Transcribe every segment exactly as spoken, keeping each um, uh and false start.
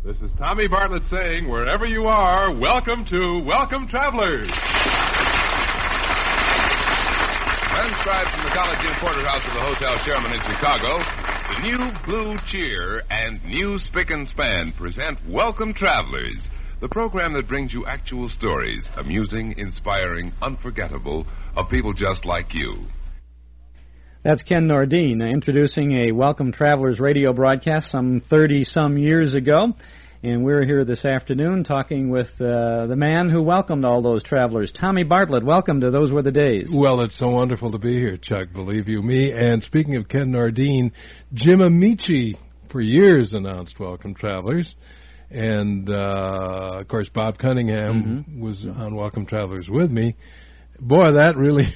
This is Tommy Bartlett saying, wherever you are, welcome to Welcome Travelers. Transcribed from the College Inn Porterhouse of the Hotel Sherman in Chicago, the New Blue Cheer and New Spick and Span present Welcome Travelers, the program that brings you actual stories, amusing, inspiring, unforgettable, of people just like you. That's Ken Nordine, introducing a Welcome Travelers radio broadcast some thirty-some years ago. And we're here this afternoon talking with uh, the man who welcomed all those travelers, Tommy Bartlett. Welcome to Those Were the Days. Well, it's so wonderful to be here, Chuck, believe you me. And speaking of Ken Nordine, Jim Amici for years announced Welcome Travelers. And, uh, of course, Bob Cunningham mm-hmm. was on Welcome Travelers with me. Boy, that really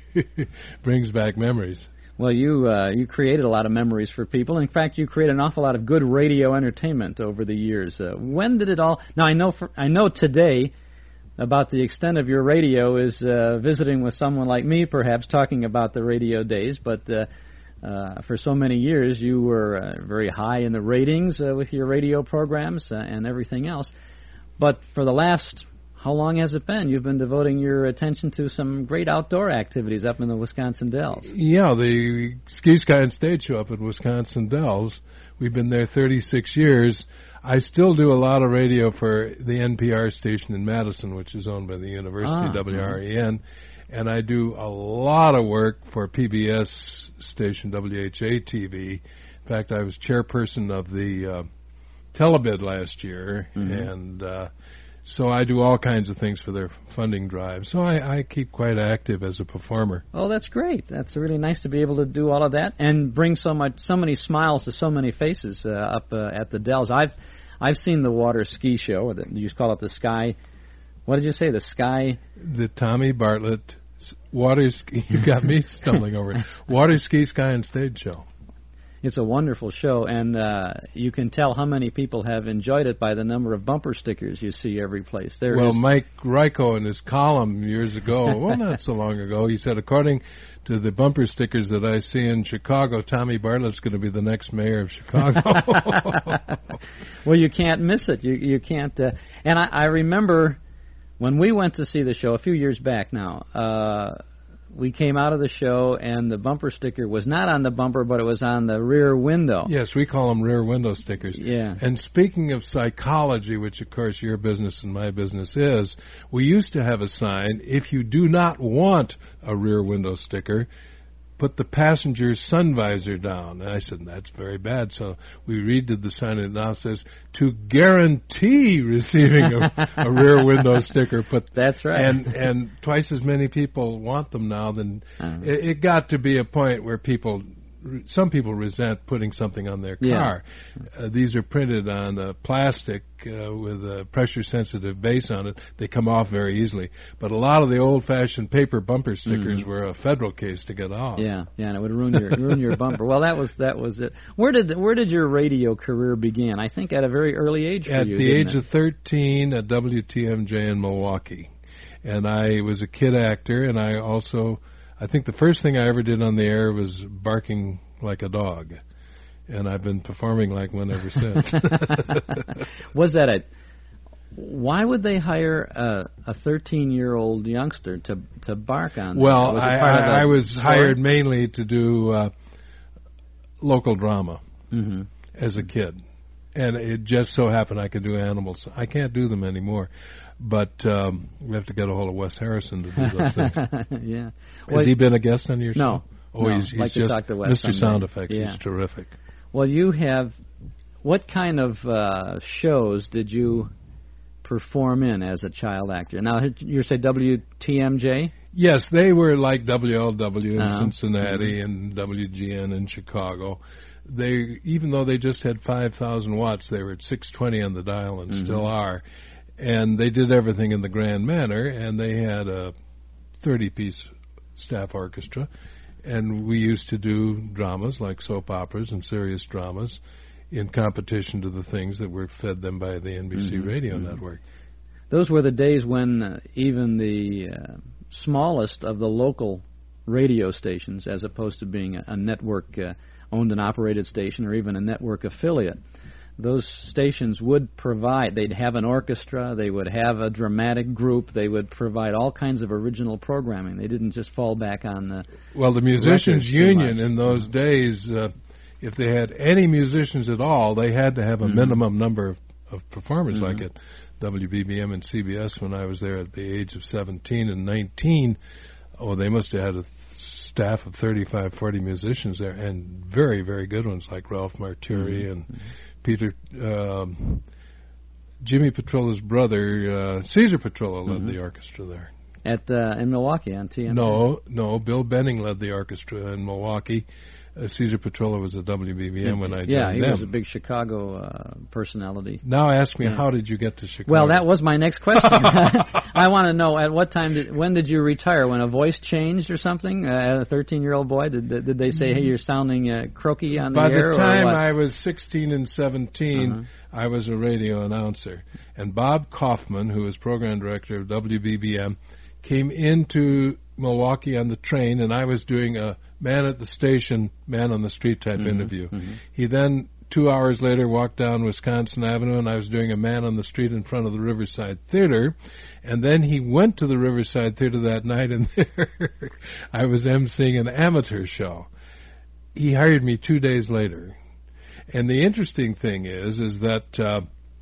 brings back memories. Well, you uh, you created a lot of memories for people. In fact, you created an awful lot of good radio entertainment over the years. Uh, when did it all... Now, I know for, I know today about the extent of your radio is uh, visiting with someone like me, perhaps, talking about the radio days. But uh, uh, for so many years, you were uh, very high in the ratings uh, with your radio programs uh, and everything else. But for the last... How long has it been? You've been devoting your attention to some great outdoor activities up in the Wisconsin Dells. Yeah, the Ski, Sky, and Stage Show up in Wisconsin Dells. We've been there thirty-six years. I still do a lot of radio for the N P R station in Madison, which is owned by the university, ah, W R E N. And I do a lot of work for P B S station W H A T V. In fact, I was chairperson of the uh, Telebid last year, mm-hmm. and... Uh, So I do all kinds of things for their funding drive. So I, I keep quite active as a performer. Oh, that's great. That's really nice to be able to do all of that and bring so much, so many smiles to so many faces uh, up uh, at the Dells. I've, I've seen the water ski show. The, you call it the Sky. What did you say? The Sky. The Tommy Bartlett water ski. You got me stumbling over it. Water Ski, Sky, and Stage Show. It's a wonderful show, and uh, you can tell how many people have enjoyed it by the number of bumper stickers you see every place. There well, is Mike Ryko in his column years ago, well, not so long ago, he said, according to the bumper stickers that I see in Chicago, Tommy Bartlett's going to be the next mayor of Chicago. Well, you can't miss it. You you can't. Uh, and I, I remember when we went to see the show a few years back now, uh, we came out of the show, and the bumper sticker was not on the bumper, but it was on the rear window. Yes, we call them rear window stickers. Yeah. And speaking of psychology, which, of course, your business and my business is, we used to have a sign, if you do not want a rear window sticker, put the passenger's sun visor down. And I said, that's very bad. So we redid the sign, and it now says, to guarantee receiving a, a rear window sticker. Put That's right. And, and twice as many people want them now than... Uh-huh. It, it got to be a point where people... Some people resent putting something on their car. Yeah. Uh, these are printed on uh, plastic uh, with a pressure-sensitive base on it. They come off very easily. But a lot of the old-fashioned paper bumper stickers mm-hmm. were a federal case to get off. Yeah, yeah, and it would ruin your ruin your bumper. Well, that was that was it. Where did where did your radio career begin? I think at a very early age for at you. At the age it? of thirteen, at W T M J in Milwaukee, and I was a kid actor, and I also. I think the first thing I ever did on the air was barking like a dog, and I've been performing like one ever since. Was that a... Why would they hire a, a thirteen-year-old youngster to to bark on? Well, was I, I, I was story? hired mainly to do uh, local drama mm-hmm. as a kid, and it just so happened I could do animals. I can't do them anymore. But um, we have to get a hold of Wes Harrison to do those things. Yeah. Has well, he been a guest on your show? No. Oh, no. he's, he's like just to talk to Wes Mister someday. Sound Effects. Yeah. He's terrific. Well, you have... What kind of uh, shows did you perform in as a child actor? Now, you say W T M J? Yes, they were like W L W in uh-huh. Cincinnati mm-hmm. and W G N in Chicago. They, even though they just had five thousand watts, they were at six twenty on the dial and mm-hmm. still are. And they did everything in the grand manner, and they had a thirty-piece staff orchestra. And we used to do dramas like soap operas and serious dramas in competition to the things that were fed them by the N B C mm-hmm. radio mm-hmm. network. Those were the days when uh, even the uh, smallest of the local radio stations, as opposed to being a, a network uh, owned and operated station or even a network affiliate, those stations would provide, they'd have an orchestra, they would have a dramatic group, they would provide all kinds of original programming. They didn't just fall back on the Well, the Musicians Union in those mm-hmm. days, uh, if they had any musicians at all, they had to have a mm-hmm. minimum number of, of performers, mm-hmm. like at W B B M and C B S when I was there at the age of seventeen and nineteen. Oh, they must have had a staff of thirty-five, forty musicians there, and very, very good ones like Ralph Marturi mm-hmm. and mm-hmm. Peter, um, Jimmy Petrola's brother, uh, Caesar Petrola led mm-hmm. the orchestra there. At uh, in Milwaukee on T M K? No, no, Bill Benning led the orchestra in Milwaukee. Uh, Caesar Petrola was at W B B M when I joined Yeah, he them. was a big Chicago uh, personality. Now ask me, yeah. how did you get to Chicago? Well, that was my next question. I want to know, at what time, did, when did you retire? When a voice changed or something? Uh, a thirteen-year-old boy? Did did they say, hey, you're sounding uh, croaky on the By air? By the time or what? I was sixteen and seventeen, uh-huh. I was a radio announcer. And Bob Kaufman, who was program director of W B B M, came into Milwaukee on the train, and I was doing a man at the station, man on the street type mm-hmm, interview. Mm-hmm. He then, two hours later, walked down Wisconsin Avenue, and I was doing a man on the street in front of the Riverside Theater. And then he went to the Riverside Theater that night, and there I was emceeing an amateur show. He hired me two days later. And the interesting thing is, is that uh,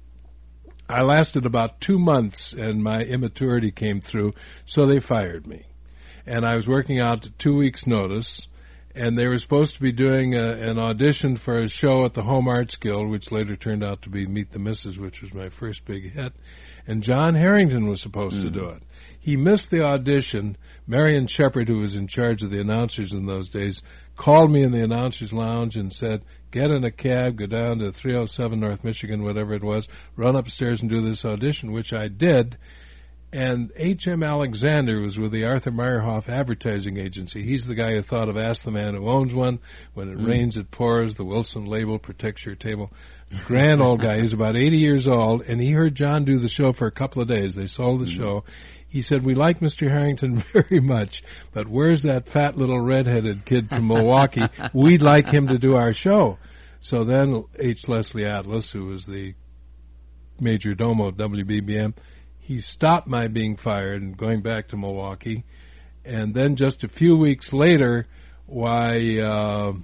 I lasted about two months, and my immaturity came through, so they fired me. And I was working out two weeks' notice, and they were supposed to be doing a, an audition for a show at the Home Arts Guild, which later turned out to be Meet the Missus, which was my first big hit. And John Harrington was supposed mm. to do it. He missed the audition. Marion Shepard, who was in charge of the announcers in those days, called me in the announcer's lounge and said, get in a cab, go down to three oh seven North Michigan, whatever it was, run upstairs and do this audition, which I did. And H M Alexander was with the Arthur Meyerhoff Advertising Agency. He's the guy who thought of Ask the Man Who Owns One. When it mm. rains, it pours. The Wilson label protects your table. Grand old guy. He's about eighty years old, and he heard John do the show for a couple of days. They sold the mm. show. He said, we like Mister Harrington very much, but where's that fat little redheaded kid from Milwaukee? We'd like him to do our show. So then H. Leslie Atlas, who was the major domo of W B B M, he stopped my being fired and going back to Milwaukee. And then just a few weeks later, why uh,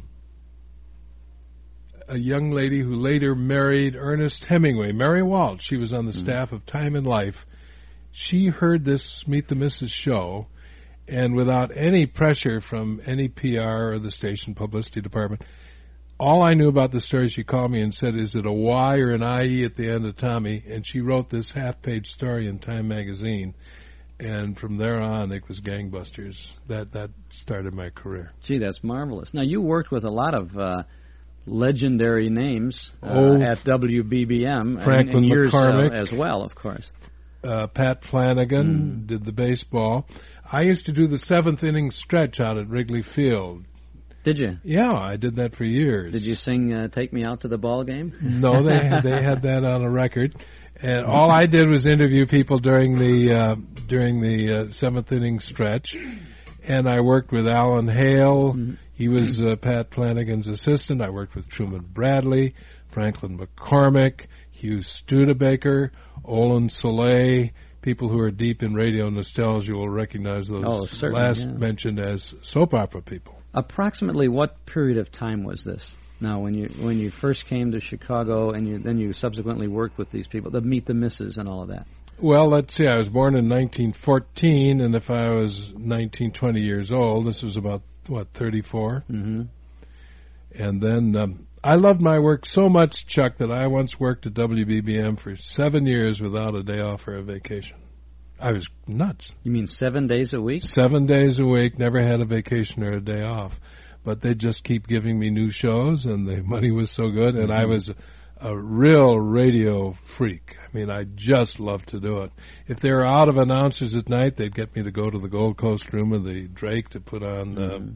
a young lady who later married Ernest Hemingway, Mary Walsh, she was on the mm-hmm. staff of Time and Life. She heard this Meet the Missus show, and without any pressure from any P R or the station publicity department, all I knew about the story, she called me and said, is it a Y or an I E at the end of Tommy? And she wrote this half-page story in Time magazine. And from there on, it was gangbusters. That that started my career. Gee, that's marvelous. Now, you worked with a lot of uh, legendary names uh, oh, at W B B M. Franklin and, and yours, McCormick. Uh, as well, of course. Uh, Pat Flanagan mm. did the baseball. I used to do the seventh inning stretch out at Wrigley Field. Did you? Yeah, I did that for years. Did you sing uh, "Take Me Out to the Ball Game"? No, they had, they had that on a record, and all I did was interview people during the uh, during the uh, seventh inning stretch, and I worked with Alan Hale. Mm-hmm. He was uh, Pat Flanagan's assistant. I worked with Truman Bradley, Franklin McCormick, Hugh Studebaker, Olin Soleil. People who are deep in radio nostalgia will recognize those oh, last yeah. mentioned as soap opera people. Approximately what period of time was this? Now, when you when you first came to Chicago, and you, then you subsequently worked with these people, the Meet the Missus and all of that. Well, let's see. I was born in nineteen fourteen, and if I was nineteen, twenty years old, this was about, what, thirty-four? Mm-hmm. And then um, I loved my work so much, Chuck, that I once worked at W B B M for seven years without a day off or a vacation. I was nuts. You mean seven days a week? Seven days a week, never had a vacation or a day off. But they'd just keep giving me new shows, and the money was so good, and mm-hmm. I was a, a real radio freak. I mean, I just loved to do it. If they were out of announcers at night, they'd get me to go to the Gold Coast room of the Drake to put on mm-hmm.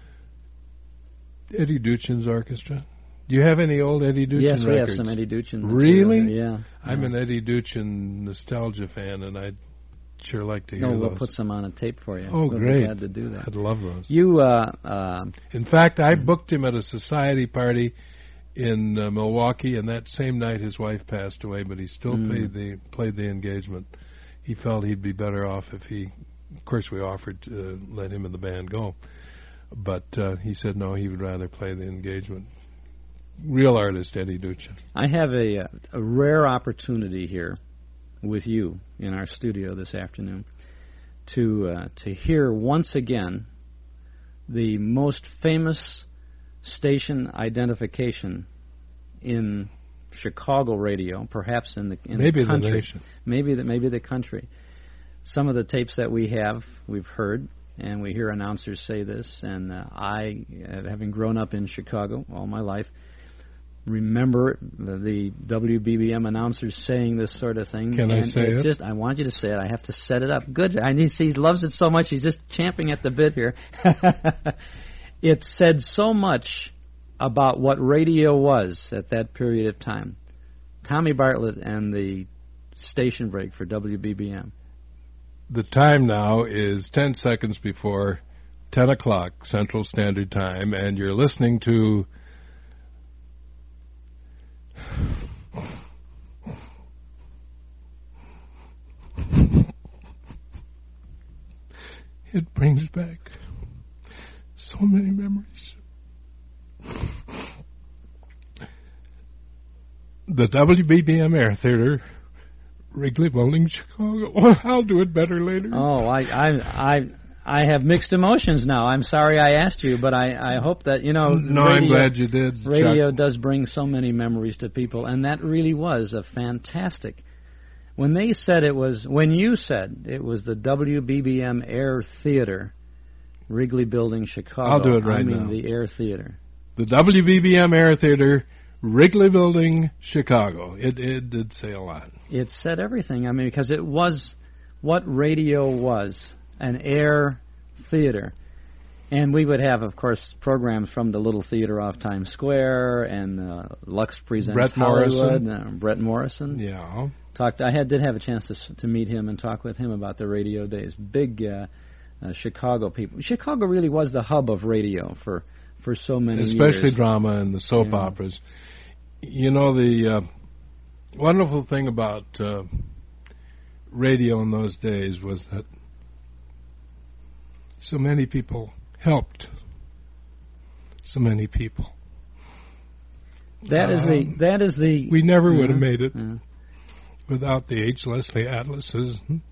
uh, Eddie Duchin's orchestra. Do you have any old Eddie Duchin yes, records? Yes, we have some Eddie Duchin. Really? Yeah. I'm yeah. an Eddie Duchin nostalgia fan, and I'd sure like to hear no, those. No, we'll put some on a tape for you. Oh, we'll great. Be glad to do that. I'd love those. You, uh, uh, In fact, I booked him at a society party in uh, Milwaukee, and that same night his wife passed away, but he still Mm. played the played the engagement. He felt he'd be better off if he, of course we offered to uh, let him and the band go, but uh, he said no, he would rather play the engagement. Real artist, Eddie Ducha. I have a, a rare opportunity here with you in our studio this afternoon to uh, to hear once again the most famous station identification in Chicago radio, perhaps in the in maybe the country, the nation, maybe the maybe the country. Some of the tapes that we have, we've heard, and we hear announcers say this. And uh, I, uh, having grown up in Chicago all my life, remember the, the W B B M announcers saying this sort of thing. Can and I say it? it? Just, I want you to say it. I have to set it up. Good. I need. See, he loves it so much. He's just champing at the bit here. It said so much about what radio was at that period of time. Tommy Bartlett and the station break for W B B M. The time now is ten seconds before ten o'clock Central Standard Time, and you're listening to it brings back so many memories. The W B B M Air Theater, Wrigley Building, Chicago. I'll do it better later. Oh, I, I, I, I have mixed emotions now. I'm sorry I asked you, but I, I hope that you know. No, radio, I'm glad you did. Radio Chuck. does bring so many memories to people, and that really was a fantastic. When they said it was, when you said it was the W B B M Air Theater, Wrigley Building, Chicago. I'll do it right I mean now. the Air Theater. The W B B M Air Theater, Wrigley Building, Chicago. It it did say a lot. It said everything. I mean, because it was what radio was, an air theater. And we would have, of course, programs from the Little Theater off Times Square and uh, Lux Presents Brett Hollywood. Morrison. Uh, Brett Morrison. Yeah. Talked. I had did have a chance to s- to meet him and talk with him about the radio days. Big uh, uh, Chicago people. Chicago really was the hub of radio for, for so many Especially years. drama and the soap Yeah. operas. You know, the uh, wonderful thing about uh, radio in those days was that so many people helped so many people. That is the Um, that is the We never would have Yeah, made it yeah. without the H. Leslie Atlases.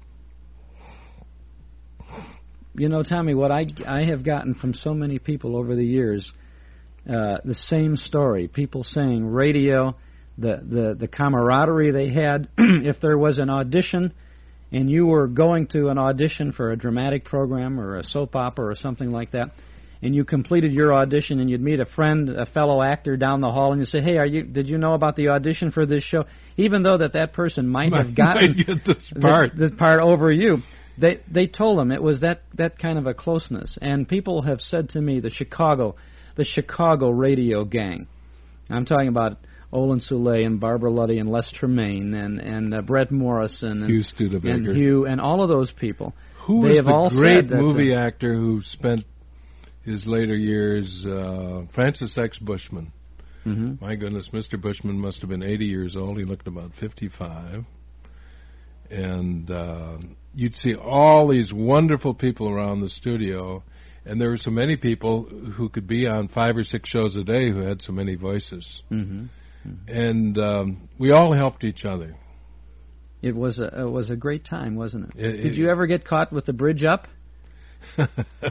You know, Tommy, what I, I have gotten from so many people over the years, uh, the same story. People saying radio, the, the, the camaraderie they had. If there was an audition and you were going to an audition for a dramatic program or a soap opera or something like that, and you completed your audition and you'd meet a friend, a fellow actor down the hall, and you say, hey, are you? Did you know about the audition for this show? Even though that that person might have gotten Might get this part. This, this part over you. They they told them it was that, that kind of a closeness. And people have said to me, the Chicago, the Chicago radio gang. I'm talking about Olin Soule and Barbara Luddy and Les Tremaine and, and uh, Brett Morrison and Hugh Studebaker. and Hugh and all of those people. Who they was have the all great said that movie the, actor who spent his later years, uh, Francis X. Bushman. Mhm. My goodness, Mister Bushman must have been eighty years old. He looked about fifty-five. And uh, you'd see all these wonderful people around the studio, and there were so many people who could be on five or six shows a day who had so many voices. Mhm. And um, we all helped each other. It was a it was a great time, wasn't it? It- Did it- you ever get caught with the bridge up? uh,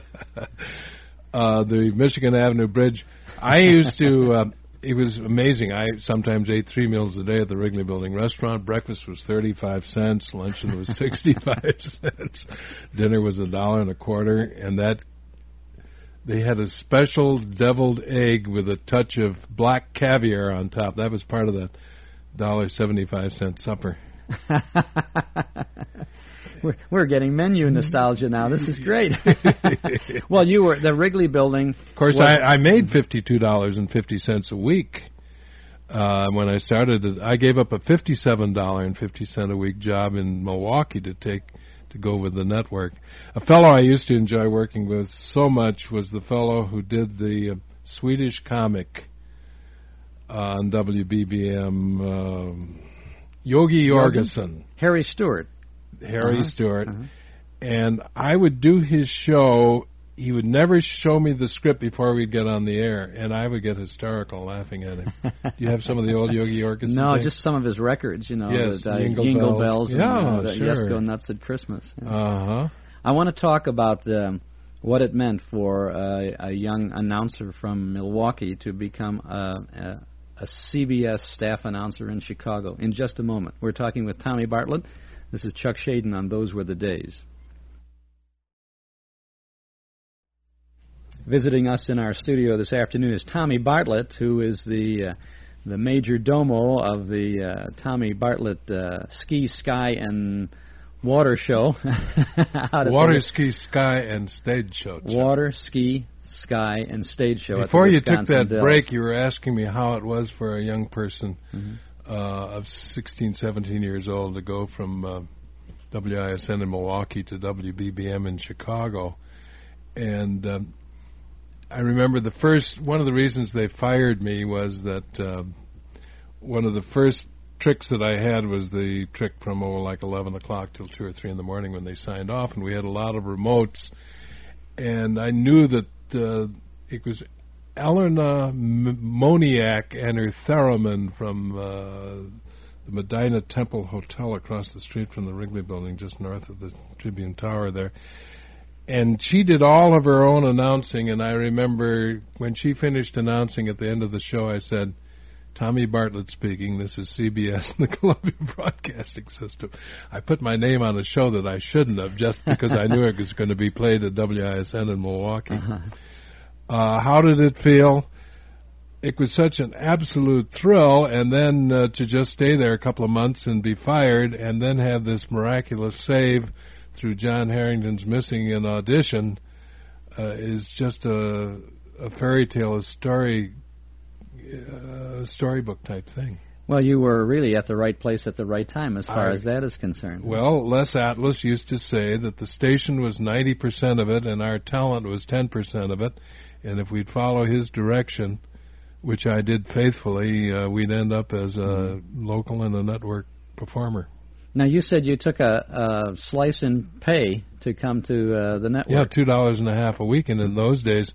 the Michigan Avenue Bridge. I used to. Uh, it was amazing. I sometimes ate three meals a day at the Wrigley Building restaurant. Breakfast was thirty-five cents. Luncheon was sixty-five cents. Dinner was a dollar and a quarter. And that they had a special deviled egg with a touch of black caviar on top. That was part of that dollar seventy-five cent supper. We're, we're getting menu nostalgia now. This is great. Well, you were the Wrigley Building. Of course, was- I, I made fifty-two dollars and fifty cents a week uh, when I started. it. I gave up a fifty-seven dollars and fifty cents a week job in Milwaukee to take to go with the network. A fellow I used to enjoy working with so much was the fellow who did the uh, Swedish comic on W B B M. Um, Yogi Jorgensen. Harry Stewart. Harry uh-huh. Stewart. Uh-huh. And I would do his show. He would never show me the script before we'd get on the air, and I would get hysterical laughing at him. Do you have some of the old Yogi Jorgensen No, things? just some of his records, you know. Yes, the, uh, Jingle Jingle Bells. Bells and Yeah, uh, the sure. Yes Go Nuts at Christmas. Yeah. Uh-huh. I want to talk about um, what it meant for uh, a young announcer from Milwaukee to become a, a, a C B S staff announcer in Chicago in just a moment. We're talking with Tommy Bartlett. This is Chuck Shaden on Those Were the Days. Visiting us in our studio this afternoon is Tommy Bartlett, who is the uh, the major domo of the uh, Tommy Bartlett uh, Ski, Sky, and Water Show. Water, Ski, Sky, and Stage Show. Chuck. Water, Ski, Sky, and Stage Show. Before at the you took Wisconsin that Dells. break, you were asking me how it was for a young person Mm-hmm. uh, of sixteen, seventeen years old to go from uh, W I S N in Milwaukee to W B B M in Chicago. And um, I remember the first, one of the reasons they fired me was that uh, one of the first tricks that I had was the trick from oh, like eleven o'clock till two or three in the morning when they signed off, and we had a lot of remotes. And I knew that uh, it was Eleanor M- Moniak and her theremin from uh, the Medina Temple Hotel across the street from the Wrigley Building, just north of the Tribune Tower there. And she did all of her own announcing, and I remember when she finished announcing at the end of the show, I said, Tommy Bartlett speaking, this is C B S and the Columbia Broadcasting System. I put my name on a show that I shouldn't have, just because I knew it was going to be played at W I S N in Milwaukee. Uh-huh. Uh, how did it feel? It was such an absolute thrill, and then uh, to just stay there a couple of months and be fired, and then have this miraculous save through John Harrington's missing an audition uh, is just a, a fairy tale, a story, uh, storybook type thing. Well, you were really at the right place at the right time as far I, as that is concerned. Well, Les Atlas used to say that the station was ninety percent of it and our talent was ten percent of it, and if we'd follow his direction, which I did faithfully, uh, we'd end up as a mm-hmm. local and a network performer. Now, you said you took a, a slice in pay to come to uh, the network. Yeah, two dollars and a half a week, and in those days,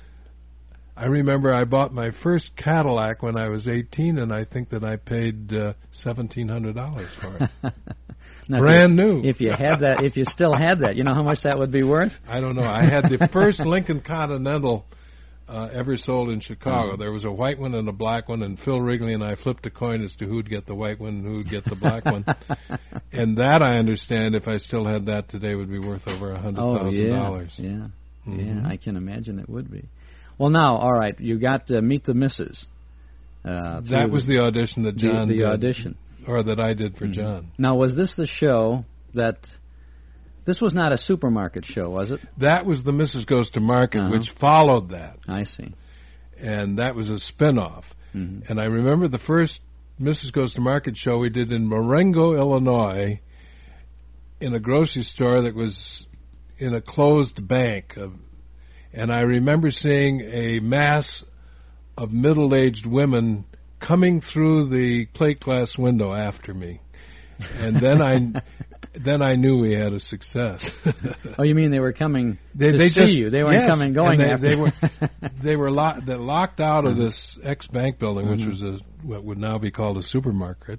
I remember I bought my first Cadillac when I was eighteen, and I think that I paid uh, seventeen hundred dollars for it. Now, brand if you, new. If you had that, if you still had that, you know how much that would be worth? I don't know. I had the first Lincoln Continental uh, ever sold in Chicago. There was a white one and a black one, and Phil Wrigley and I flipped a coin as to who'd get the white one and who'd get the black one. And that, I understand, if I still had that today, would be worth over a hundred thousand dollars. Oh, yeah, yeah, mm-hmm. yeah. I can imagine it would be. Well, now, all right, you got to Meet the Missus. Uh, that was the, the audition that John the, the did. audition. Or that I did for mm-hmm. John. Now, was this the show that... This was not a supermarket show, was it? That was the Missus Goes to Market, uh-huh. which followed that. I see. And that was a spin-off. Mm-hmm. And I remember the first Missus Goes to Market show we did in Marengo, Illinois, in a grocery store that was in a closed bank. Of, and I remember seeing a mass of middle-aged women coming through the plate glass window after me. And then I... Then I knew we had a success. Oh, you mean they were coming they, to they see just, you? They weren't yes, coming going they, after they were. They were lo- they locked out of this ex-bank building, mm-hmm. which was a what would now be called a supermarket,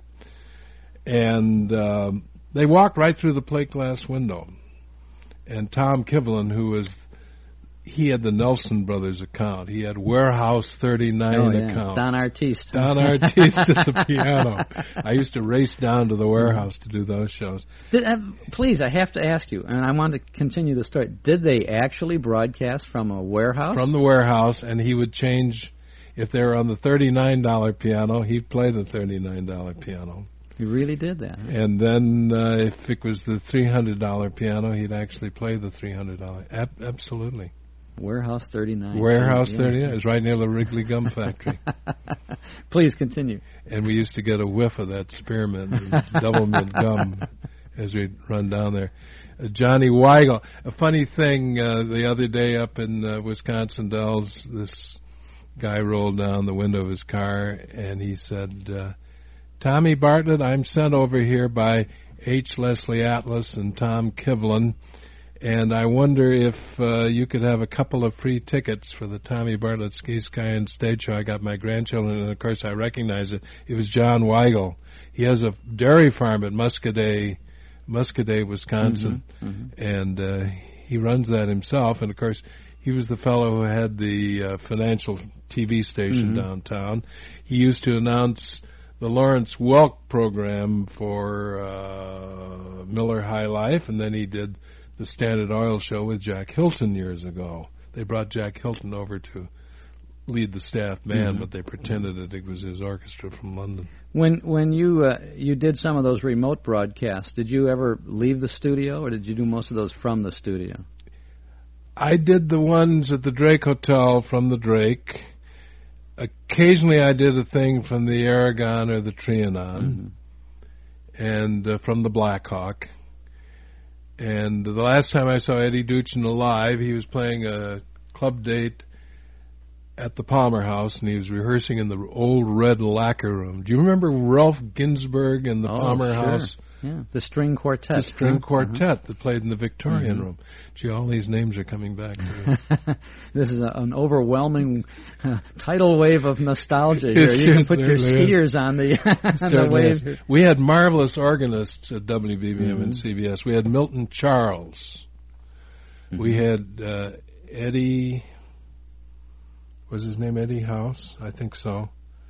and um, they walked right through the plate glass window. And Tom Kivlin, who was he had the Nelson Brothers account. He had Warehouse thirty-nine oh, yeah. account. Don Artiste. Don Artiste at the piano. I used to race down to the Warehouse to do those shows. Did, uh, please, I have to ask you, and I want to continue the story. Did they actually broadcast from a warehouse? From the Warehouse, and he would change. If they were on the thirty-nine dollar piano, he'd play the thirty-nine dollar piano. He really did that. Huh? And then uh, if it was the three hundred dollar piano, he'd actually play the three hundred dollar. Ab- absolutely. Warehouse thirty-nine. Warehouse yeah. thirty-nine. It was right near the Wrigley Gum Factory. Please continue. And we used to get a whiff of that spearmint, double mint gum, as we'd run down there. Uh, Johnny Weigel. A funny thing, uh, the other day up in uh, Wisconsin Dells, this guy rolled down the window of his car, and he said, uh, Tommy Bartlett, I'm sent over here by H. Leslie Atlas and Tom Kivlin, and I wonder if uh, you could have a couple of free tickets for the Tommy Bartlett Ski, Sky, and Stage Show. I got my grandchildren, and of course I recognize it. It was John Weigel. He has a dairy farm at Muscadet, Muscadet, Wisconsin, mm-hmm, mm-hmm. and uh, he runs that himself. And of course, he was the fellow who had the uh, financial T V station mm-hmm. downtown. He used to announce the Lawrence Welk program for uh, Miller High Life, and then he did the Standard Oil show with Jack Hilton years ago. They brought Jack Hilton over to lead the staff band, mm-hmm. but they pretended that it was his orchestra from London. When when you uh, you did some of those remote broadcasts, did you ever leave the studio, or did you do most of those from the studio? I did the ones at the Drake Hotel from the Drake. Occasionally I did a thing from the Aragon or the Trianon, mm-hmm. and uh, from the Blackhawk. And the last time I saw Eddie Duchin alive, he was playing a club date at the Palmer House, and he was rehearsing in the old red lacquer room. Do you remember Ralph Ginsberg and the oh, Palmer sure. House? Yeah, the string quartet. The string huh? quartet uh-huh. that played in the Victorian mm-hmm. room. Gee, all these names are coming back to me. This is a, an overwhelming uh, tidal wave of nostalgia here. It You can put your skiers is. on the, on the wave. Is. We had marvelous organists at W B B M mm-hmm. and C B S. We had Milton Charles. Mm-hmm. We had uh, Eddie... Was his name Eddie House? I think so.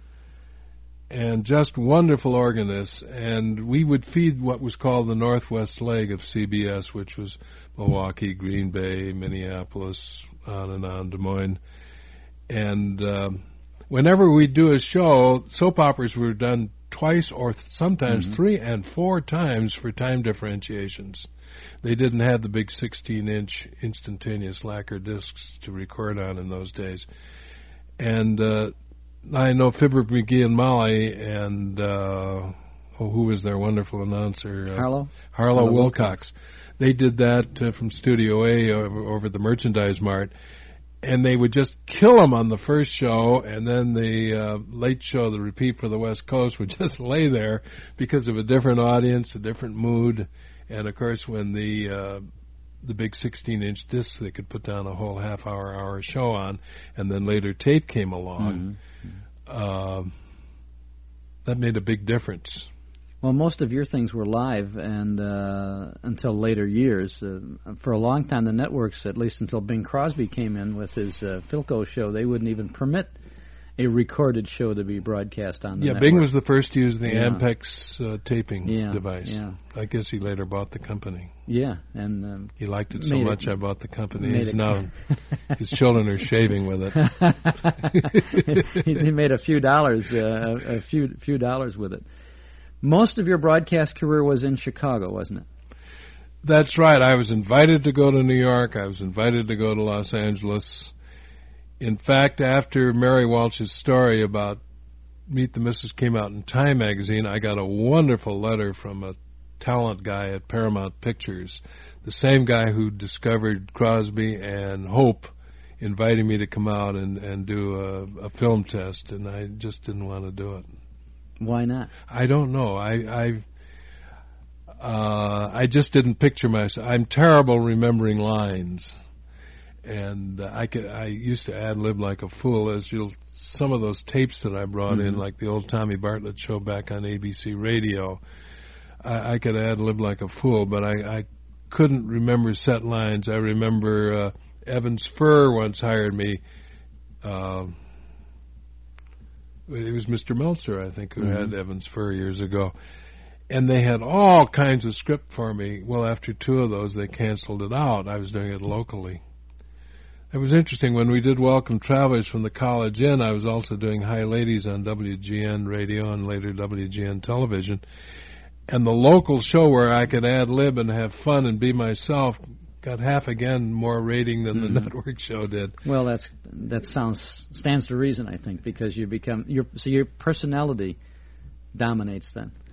And just wonderful organists. And we would feed what was called the Northwest leg of C B S, which was Milwaukee, Green Bay, Minneapolis, on and on, Des Moines. And um, whenever we'd do a show, soap operas were done twice or th- sometimes mm-hmm. three and four times for time differentiations. They didn't have the big sixteen-inch instantaneous lacquer discs to record on in those days. And uh, I know Fibber McGee and Molly and, uh, oh, who was their wonderful announcer? Uh, Harlow? Harlow, Harlow Wilcox. Wilcox. They did that uh, from Studio A over, over the Merchandise Mart. And they would just kill them on the first show, and then the uh, late show, the repeat for the West Coast, would just lay there because of a different audience, a different mood. And, of course, when the... Uh, the big sixteen-inch discs, they could put down a whole half-hour, hour show on, and then later tape came along. Mm-hmm. Uh, that made a big difference. Well, most of your things were live, and uh, until later years. Uh, for a long time, the networks, at least until Bing Crosby came in with his uh, Philco show, they wouldn't even permit a recorded show to be broadcast on the yeah, network. Bing was the first to use the yeah. Ampex uh, taping yeah, device. Yeah. I guess he later bought the company. Yeah, and um, he liked it so much. It, I bought the company. He's it now his children are shaving with it. he, he made a few dollars, uh, a, a few few dollars with it. Most of your broadcast career was in Chicago, wasn't it? That's right. I was invited to go to New York. I was invited to go to Los Angeles. In fact, after Mary Walsh's story about Meet the Missus came out in Time magazine, I got a wonderful letter from a talent guy at Paramount Pictures, the same guy who discovered Crosby and Hope, inviting me to come out and, and do a, a film test, and I just didn't want to do it. Why not? I don't know. I I, uh, I just didn't picture myself. I'm terrible remembering lines. And uh, I could, I used to ad-lib like a fool, as you'll, some of those tapes that I brought mm-hmm. in, like the old Tommy Bartlett show back on A B C Radio, I, I could ad-lib like a fool, but I, I couldn't remember set lines. I remember uh, Evans Furr once hired me. Uh, it was Mister Meltzer, I think, who mm-hmm. had Evans Furr years ago. And they had all kinds of script for me. Well, after two of those, they canceled it out. I was doing it locally. It was interesting. When we did Welcome Travelers from the College Inn, I was also doing High Ladies on W G N radio and later W G N television. And the local show where I could ad-lib and have fun and be myself got half again more rating than mm-hmm. the network show did. Well, that's that sounds stands to reason, I think, because you become your so your personality dominates then.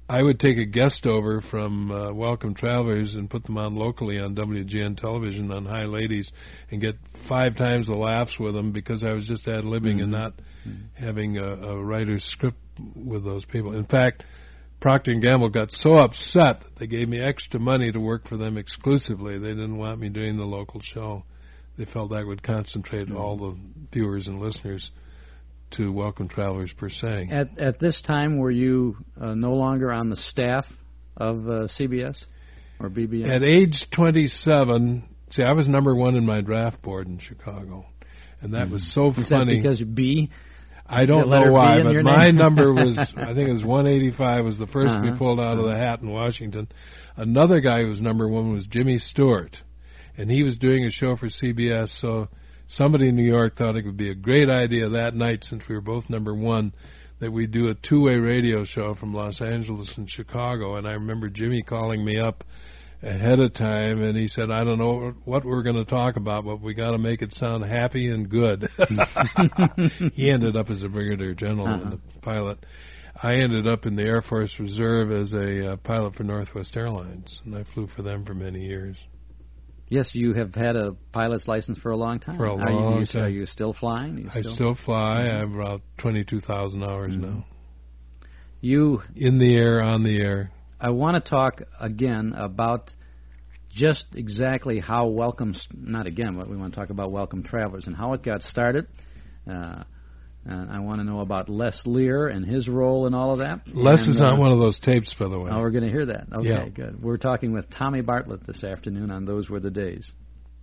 I would take a guest over from uh, Welcome Travelers and put them on locally on W G N television on High Ladies and get five times the laughs with them because I was just ad-libbing mm-hmm. and not mm-hmm. having a, a writer's script with those people. In fact, Procter and Gamble got so upset that they gave me extra money to work for them exclusively. They didn't want me doing the local show. They felt I would concentrate mm-hmm. all the viewers and listeners to Welcome Travelers per se. At at this time, were you uh, no longer on the staff of uh, C B S or B B M? At age twenty-seven, see, I was number one in my draft board in Chicago, and that mm-hmm. was so Is funny. That because B? I don't know why, but my number was, I think it was one eighty-five, was the first uh-huh. to be pulled out of the hat in Washington. Another guy who was number one was Jimmy Stewart, and he was doing a show for C B S, so somebody in New York thought it would be a great idea that night, since we were both number one, that we do a two-way radio show from Los Angeles and Chicago. And I remember Jimmy calling me up ahead of time, and he said, I don't know what we're going to talk about, but we got to make it sound happy and good. He ended up as a brigadier general uh-huh. and a pilot. I ended up in the Air Force Reserve as a uh, pilot for Northwest Airlines, and I flew for them for many years. Yes, you have had a pilot's license for a long time. For a are long you, time. Are you still flying? You I still, still fly. I have about twenty-two thousand hours mm-hmm. now. You in the air, on the air. I want to talk again about just exactly how Welcome, not again, but we want to talk about Welcome Travelers and how it got started. Uh, and I want to know about Les Lear and his role in all of that. Les and, is uh, on one of those tapes, by the way. Oh, we're going to hear that. Okay, yeah. good. We're talking with Tommy Bartlett this afternoon on Those Were the Days.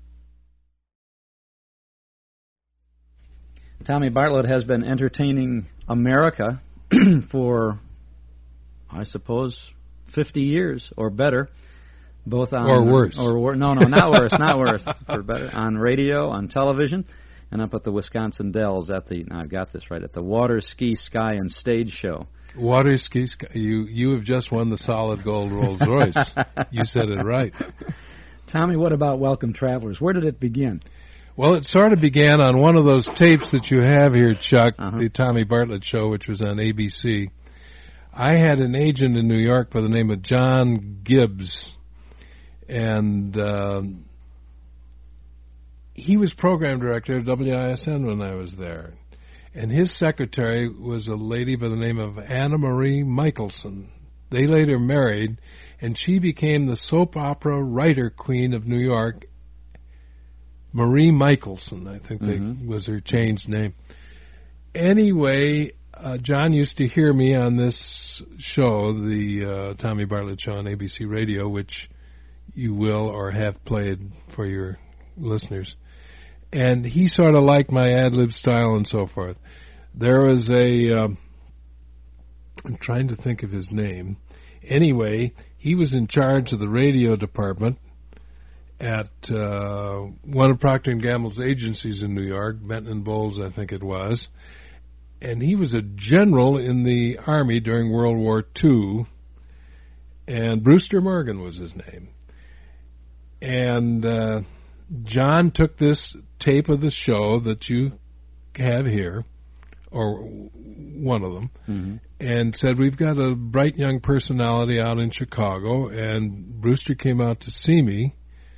Tommy Bartlett has been entertaining America for, I suppose, fifty years or better, both on or worse. Or no, no, not worse, not worse. For better on radio, on television, and up at the Wisconsin Dells at the. Now I've got this right at the Water Ski Sky and Stage Show. Water Ski Sky. You you have just won the solid gold Rolls Royce. You said it right. Tommy, what about Welcome Travelers? Where did it begin? Well, it sort of began on one of those tapes that you have here, Chuck, uh-huh. the Tommy Bartlett Show, which was on A B C. I had an agent in New York by the name of John Gibbs, and uh, he was program director of W I S N when I was there. And his secretary was a lady by the name of Anna Marie Michelson. They later married, and she became the soap opera writer queen of New York. Marie Michelson, I think mm-hmm. they, was her changed name. Anyway, uh, John used to hear me on this show, the uh, Tommy Bartlett Show on A B C Radio, which you will or have played for your listeners. And he sort of liked my ad-lib style and so forth. There was a, uh, I'm trying to think of his name. Anyway, he was in charge of the radio department at uh, one of Procter and Gamble's agencies in New York, Benton and Bowles, I think it was. And he was a general in the Army during World War Two, and Brewster Morgan was his name. And uh, John took this tape of the show that you have here, or one of them, mm-hmm. and said, we've got a bright young personality out in Chicago, and Brewster came out to see me.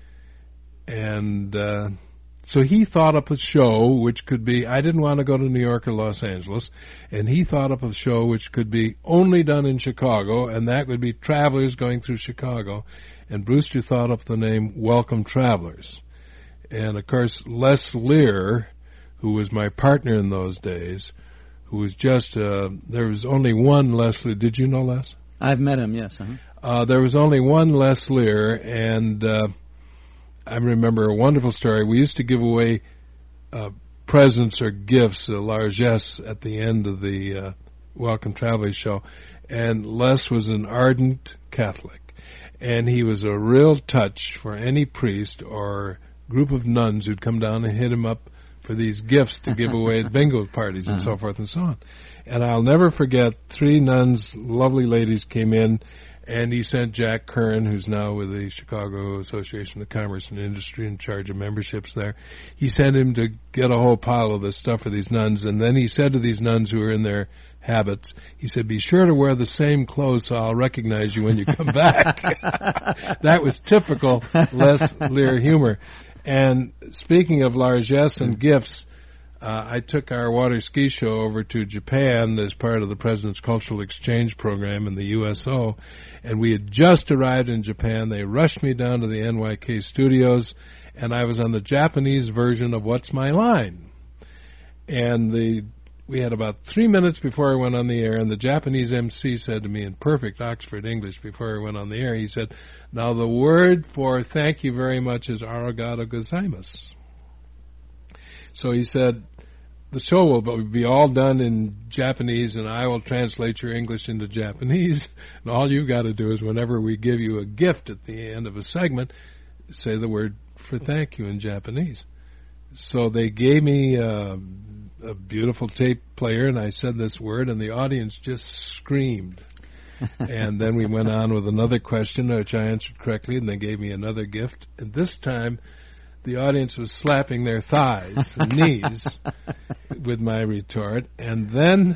And uh, so he thought up a show which could be, I didn't want to go to New York or Los Angeles, and he thought up a show which could be only done in Chicago, and that would be travelers going through Chicago. And Brewster thought up the name Welcome Travelers. And, of course, Les Lear, who was my partner in those days, who was just, uh, there was only one Les Lear. Did you know Les? I've met him, yes. Uh-huh. Uh, there was only one Les Lear, and uh, I remember a wonderful story. We used to give away uh, presents or gifts, uh, largesse, at the end of the uh, Welcome Travelers show. And Les was an ardent Catholic. And he was a real touch for any priest or group of nuns who'd come down and hit him up for these gifts to give away at bingo parties and uh-huh. so forth and so on. And I'll never forget, three nuns, lovely ladies, came in, and he sent Jack Curran, who's now with the Chicago Association of Commerce and Industry in charge of memberships there. He sent him to get a whole pile of this stuff for these nuns, and then he said to these nuns who were in their habits. He said, be sure to wear the same clothes so I'll recognize you when you come back. That was typical Les Lear humor. And speaking of largesse and gifts, uh, I took our water ski show over to Japan as part of the President's Cultural Exchange Program in the U S O, and we had just arrived in Japan. They rushed me down to the N Y K studios, and I was on the Japanese version of What's My Line? And the we had about three minutes before I went on the air, and the Japanese M C said to me in perfect Oxford English before I went on the air, he said, now the word for thank you very much is arigato gozaimasu. So he said, the show will be all done in Japanese, and I will translate your English into Japanese, and all you got to do is whenever we give you a gift at the end of a segment, say the word for thank you in Japanese. So they gave me uh, a beautiful tape player, and I said this word, and the audience just screamed. And then we went on with another question, which I answered correctly, and they gave me another gift. And this time, the audience was slapping their thighs and knees with my retort. And then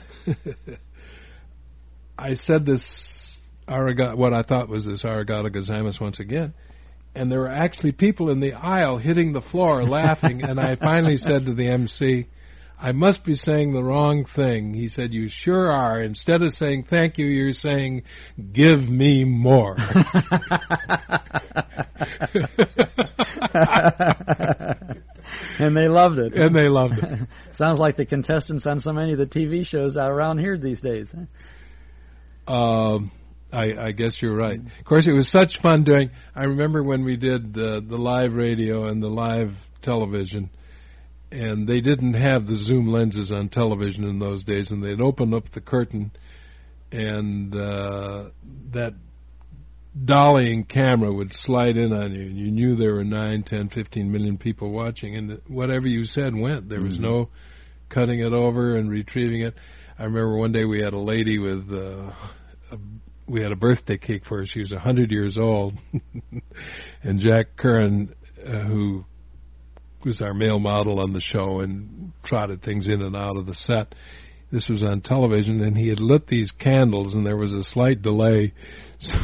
I said this, arigato, what I thought was this arigato gozaimasu once again. And there were actually people in the aisle hitting the floor laughing, and I finally said to the M C, I must be saying the wrong thing. He said, you sure are. Instead of saying thank you, you're saying, give me more. And they loved it. And they loved it. Sounds like the contestants on so many of the T V shows around here these days. Huh? Um... I, I guess you're right. Of course, it was such fun doing. I remember when we did uh, the live radio and the live television, and they didn't have the zoom lenses on television in those days, and they'd open up the curtain, and uh, that dollying camera would slide in on you, and you knew there were nine, ten, fifteen million people watching, and whatever you said went. There was mm-hmm. no cutting it over and retrieving it. I remember one day we had a lady with uh, a we had a birthday cake for her. She was one hundred years old. And Jack Curran, uh, who was our male model on the show and trotted things in and out of the set, this was on television, and he had lit these candles, and there was a slight delay. So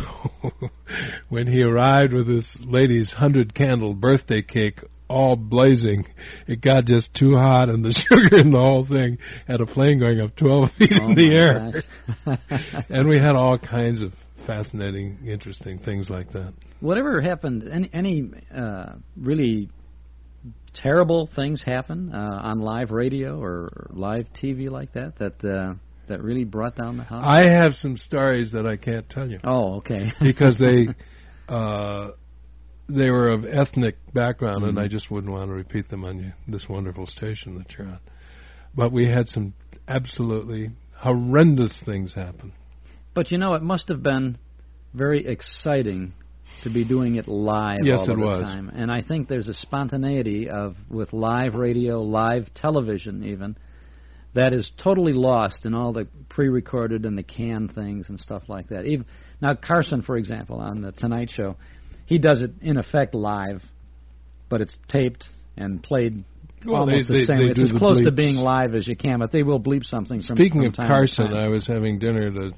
when he arrived with this lady's one hundred candle birthday cake all blazing, it got just too hot, and the sugar in the whole thing had a flame going up twelve feet oh in the air. And we had all kinds of fascinating, interesting things like that. Whatever happened, any, any uh, really terrible things happen uh, on live radio or live T V like that, that uh, that really brought down the house? I have some stories that I can't tell you. Oh, okay. Because they... Uh, They were of ethnic background, mm-hmm. and I just wouldn't want to repeat them on you, this wonderful station that you're on. But we had some absolutely horrendous things happen. But, you know, it must have been very exciting to be doing it live yes, all it of the was. time. And I think there's a spontaneity of with live radio, live television even, that is totally lost in all the pre-recorded and the canned things and stuff like that. Even, now, Carson, for example, on the Tonight Show, he does it, in effect, live, but it's taped and played well, almost they, the they, same they way. It's as close bleeps. to being live as you can, but they will bleep something from, Speaking from of time Carson, to time. I was having dinner at a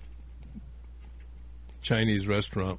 Chinese restaurant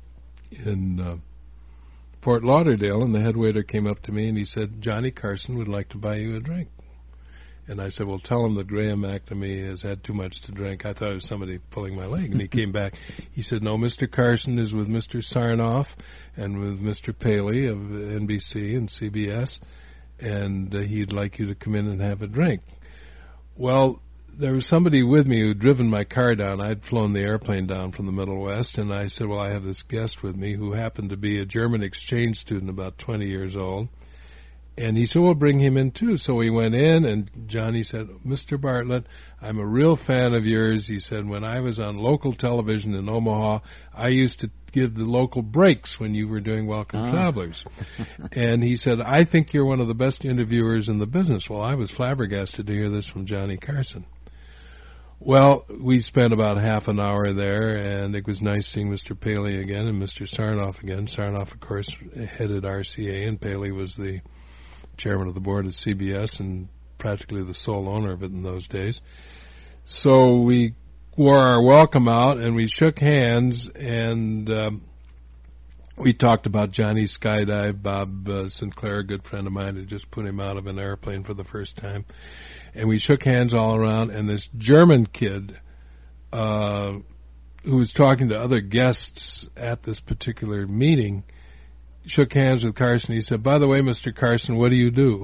in uh, Fort Lauderdale, and the head waiter came up to me, and he said, Johnny Carson would like to buy you a drink. And I said, well, tell him that Graham McNamee has had too much to drink. I thought it was somebody pulling my leg. And he came back. He said, no, Mister Carson is with Mister Sarnoff and with Mister Paley of N B C and C B S, and uh, he'd like you to come in and have a drink. Well, there was somebody with me who'd driven my car down. I'd flown the airplane down from the Middle West, and I said, well, I have this guest with me who happened to be a German exchange student, about twenty years old. And he said, well, bring him in, too. So we went in, and Johnny said, Mister Bartlett, I'm a real fan of yours. He said, when I was on local television in Omaha, I used to give the local breaks when you were doing Welcome oh. Travelers. And he said, I think you're one of the best interviewers in the business. Well, I was flabbergasted to hear this from Johnny Carson. Well, we spent about half an hour there, and it was nice seeing Mister Paley again and Mister Sarnoff again. Sarnoff, of course, headed R C A, and Paley was the chairman of the board at C B S and practically the sole owner of it in those days. So we wore our welcome out, and we shook hands, and um, we talked about Johnny Skydive. Bob uh, Sinclair, a good friend of mine, had just put him out of an airplane for the first time. And we shook hands all around, and this German kid uh, who was talking to other guests at this particular meeting shook hands with Carson. He said, "By the way, Mister Carson, what do you do?"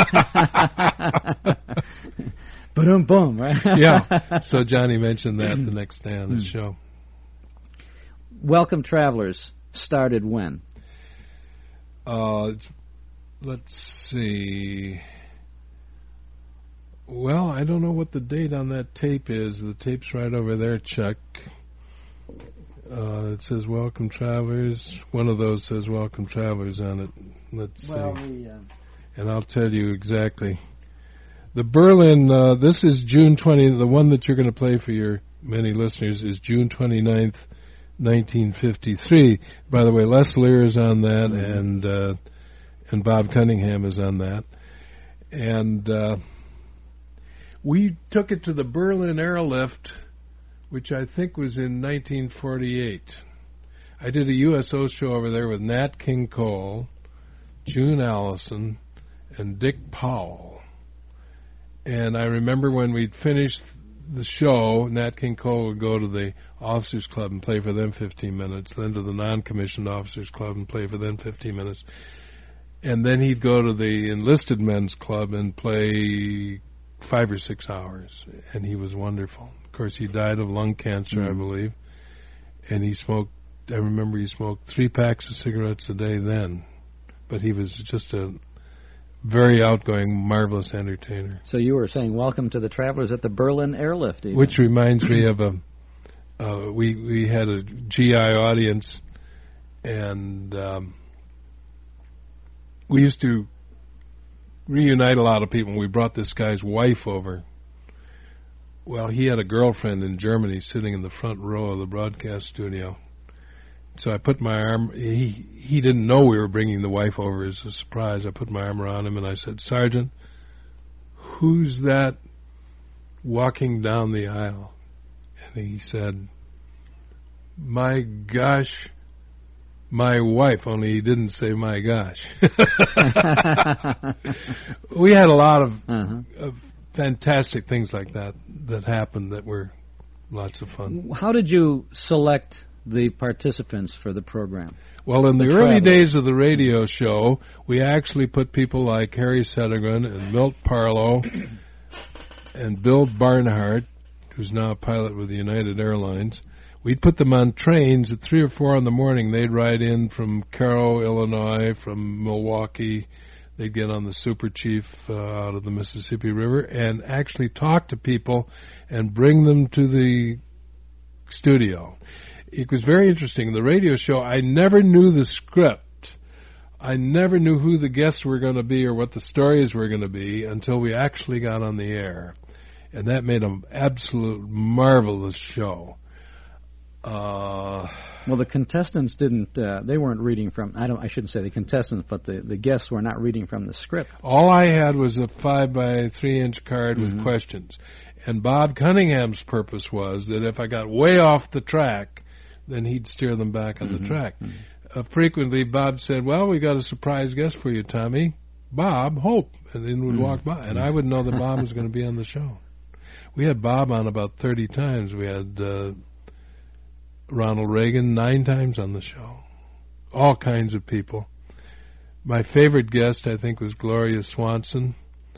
Boom, boom, right? Yeah. So Johnny mentioned that the next day on the show. Welcome Travelers started when? Uh, let's see. Well, I don't know what the date on that tape is. The tape's right over there, Chuck. Uh, it says Welcome Travelers. One of those says Welcome Travelers on it. Let's well, see. We, uh... And I'll tell you exactly. The Berlin, uh, this is June twentieth. The one that you're going to play for your many listeners is June twenty-ninth, nineteen fifty-three. By the way, Les Lear is on that, mm-hmm. and uh, and Bob Cunningham is on that. And uh, we took it to the Berlin Airlift, which I think was in nineteen forty-eight. I did a U S O show over there with Nat King Cole, June Allison, and Dick Powell. And I remember when we'd finished the show, Nat King Cole would go to the Officers Club and play for them fifteen minutes, then to the Non-Commissioned Officers Club and play for them fifteen minutes. And then he'd go to the Enlisted Men's Club and play five or six hours. And he was wonderful. Of course, he died of lung cancer, mm-hmm. I believe. And he smoked, I remember he smoked three packs of cigarettes a day then. But he was just a very outgoing, marvelous entertainer. So you were saying welcome to the Travelers at the Berlin Airlift, even. Which reminds me of a, uh, we, we had a G I audience, and um, we used to reunite a lot of people. We brought this guy's wife over. Well, he had a girlfriend in Germany sitting in the front row of the broadcast studio. So I put my arm, he he didn't know we were bringing the wife over as a surprise. I put my arm around him and I said, "Sergeant, who's that walking down the aisle?" And he said, "My gosh, my wife," only he didn't say my gosh. We had a lot of, uh-huh. of fantastic things like that that happened that were lots of fun. How did you select the participants for the program? Well, in the, the early travelers. days of the radio show, we actually put people like Harry Sedergren and Milt Parlow and Bill Barnhart, who's now a pilot with the United Airlines. We'd put them on trains at three or four in the morning. They'd ride in from Cairo, Illinois, from Milwaukee. They'd get on the Super Chief uh, out of the Mississippi River and actually talk to people and bring them to the studio. It was very interesting. The radio show, I never knew the script. I never knew who the guests were going to be or what the stories were going to be until we actually got on the air. And that made an absolute marvelous show. Uh, well, the contestants didn't, uh, they weren't reading from, I don't, I shouldn't say the contestants, but the, the guests were not reading from the script. All I had was a five by three inch card mm-hmm. with questions. And Bob Cunningham's purpose was that if I got way off the track, then he'd steer them back on mm-hmm. the track. Mm-hmm. Uh, frequently, Bob said, "Well, we got a surprise guest for you, Tommy. Bob Hope," and then would mm-hmm. walk by, and I would know that Bob was going to be on the show. We had Bob on about thirty times. We had uh, Ronald Reagan nine times on the show. All kinds of people. My favorite guest, I think, was Gloria Swanson,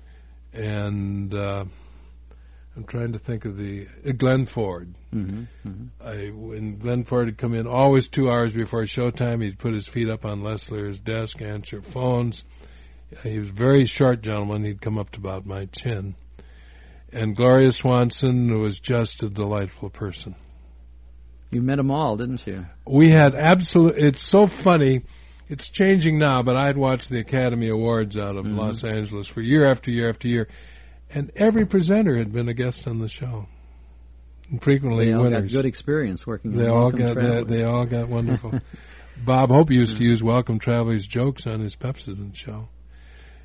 and uh, I'm trying to think of the uh, Glenn Ford. Mm-hmm, mm-hmm. I, when Glenn Ford would come in, always two hours before showtime, he'd put his feet up on Les Lear's desk, answer phones. He was a very short gentleman. He'd come up to about my chin. And Gloria Swanson was just a delightful person. You met them all, didn't you? We had absolute. It's so funny. It's changing now, but I'd watched the Academy Awards out of mm-hmm. Los Angeles for year after year after year. And every presenter had been a guest on the show, and frequently they all winners. got good experience working. They on all Welcome got Travelers. They, they all got wonderful. Bob Hope used to use Welcome Travelers jokes on his Pepsodent show,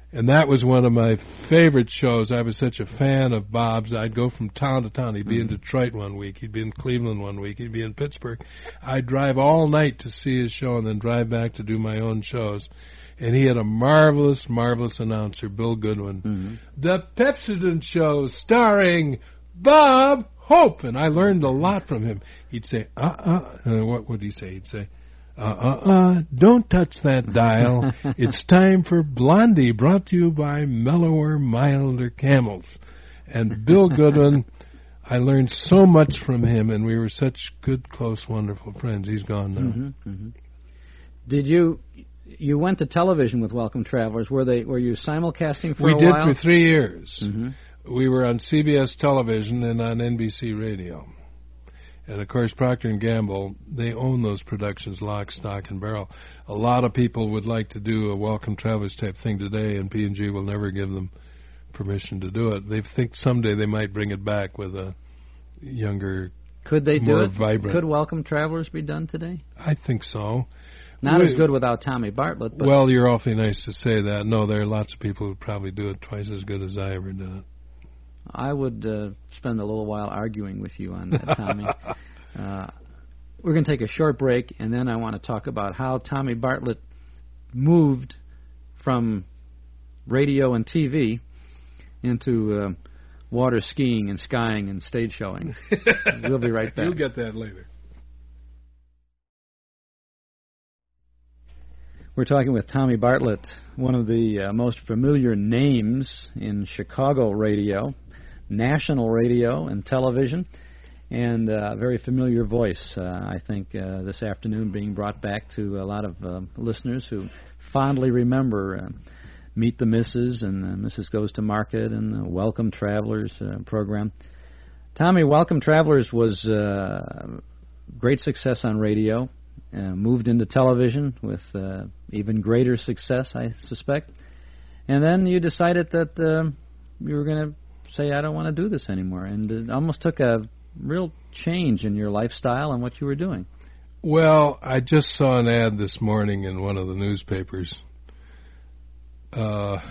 And that was one of my favorite shows. I was such a fan of Bob's. I'd go from town to town. He'd be mm-hmm. in Detroit one week. He'd be in Cleveland one week. He'd be in Pittsburgh. I'd drive all night to see his show and then drive back to do my own shows. And he had a marvelous, marvelous announcer, Bill Goodwin. Mm-hmm. The Pepsodent Show starring Bob Hope. And I learned a lot from him. He'd say, uh-uh. Uh, what would he say? He'd say, Uh-uh-uh, don't touch that dial. It's time for Blondie, brought to you by mellower, milder camels. And Bill Goodwin, I learned so much from him, and we were such good, close, wonderful friends. He's gone now. Mm-hmm, mm-hmm. Did you, you went to television with Welcome Travelers. Were they, were you simulcasting for we a did while? We did for three years. Mm-hmm. We were on C B S television and on N B C radio. And, of course, Procter and Gamble, they own those productions, lock, stock, and barrel. A lot of people would like to do a Welcome Travelers type thing today, and P and G will never give them permission to do it. They think someday they might bring it back with a younger, Could they more do it? vibrant. Could Welcome Travelers be done today? I think so. Not we, as good without Tommy Bartlett. But well, you're awfully nice to say that. No, there are lots of people who probably do it twice as good as I ever did it. I would uh, spend a little while arguing with you on that, Tommy. uh, we're going to take a short break, and then I want to talk about how Tommy Bartlett moved from radio and T V into uh, water skiing and skying and stage showing. We'll be right back. You'll get that later. We're talking with Tommy Bartlett, one of the uh, most familiar names in Chicago radio, national radio and television, and a uh, very familiar voice, uh, I think, uh, this afternoon being brought back to a lot of uh, listeners who fondly remember uh, Meet the Missus and uh, Missus Goes to Market and the Welcome Travelers uh, program. Tommy, Welcome Travelers was uh, great success on radio, uh, moved into television with uh, even greater success, I suspect, and then you decided that uh, you were going to say, I don't want to do this anymore. And it almost took a real change in your lifestyle and what you were doing. Well, I just saw an ad this morning in one of the newspapers. Uh,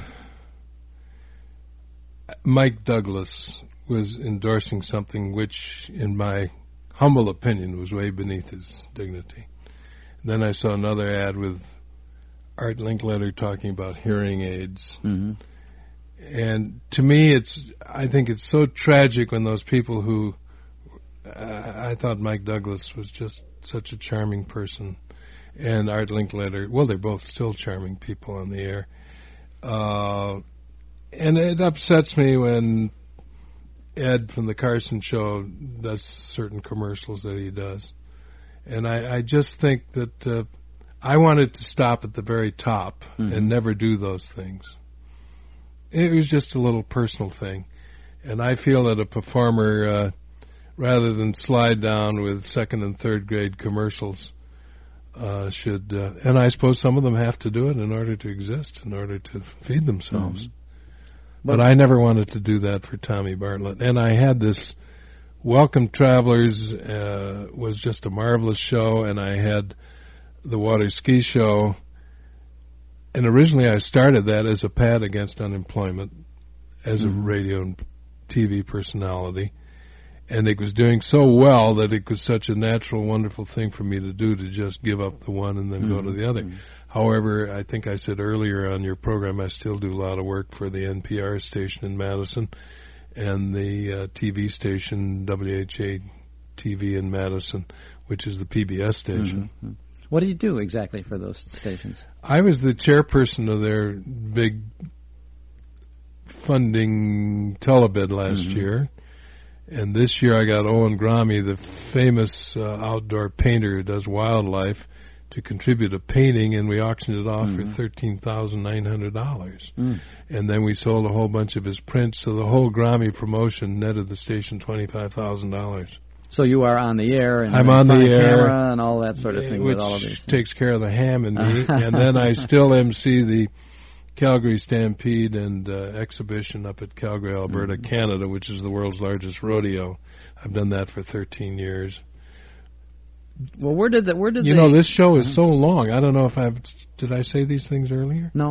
Mike Douglas was endorsing something which, in my humble opinion, was way beneath his dignity. And then I saw another ad with Art Linkletter talking about hearing aids. Mm-hmm. And to me, it's I think it's so tragic when those people who uh, I thought Mike Douglas was just such a charming person, and Art Linkletter, well, they're both still charming people on the air. Uh, and it upsets me when Ed from the Carson Show does certain commercials that he does. And I, I just think that uh, I wanted to stop at the very top mm-hmm. and never do those things. It was just a little personal thing. And I feel that a performer, uh, rather than slide down with second and third grade commercials, uh, should, uh, and I suppose some of them have to do it in order to exist, in order to feed themselves. Mm-hmm. But, but I never wanted to do that for Tommy Bartlett. And I had this Welcome Travelers, uh, was just a marvelous show, and I had the Water Ski Show. And originally I started that as a pad against unemployment, as mm-hmm. a radio and T V personality. And it was doing so well that it was such a natural, wonderful thing for me to do, to just give up the one and then mm-hmm. go to the other. Mm-hmm. However, I think I said earlier on your program, I still do a lot of work for the N P R station in Madison and the uh, T V station, W H A T V in Madison, which is the P B S station. Mm-hmm. What do you do exactly for those stations? I was the chairperson of their big funding telebid last mm-hmm. year. And this year I got Owen Grommy, the famous uh, outdoor painter who does wildlife, to contribute a painting, and we auctioned it off mm-hmm. for thirteen thousand nine hundred dollars. Mm. And then we sold a whole bunch of his prints, so the whole Grommy promotion netted the station twenty-five thousand dollars. So you are on the air, and I'm on the air, camera and all that sort of thing which with all of these takes care of the ham in me. And then I still emcee the Calgary Stampede and uh, exhibition up at Calgary, Alberta, mm-hmm. Canada, which is the world's largest rodeo. I've done that for thirteen years. Well, where did that? Where did you they, know? This show is uh-huh. so long. I don't know if I've did I say these things earlier? No.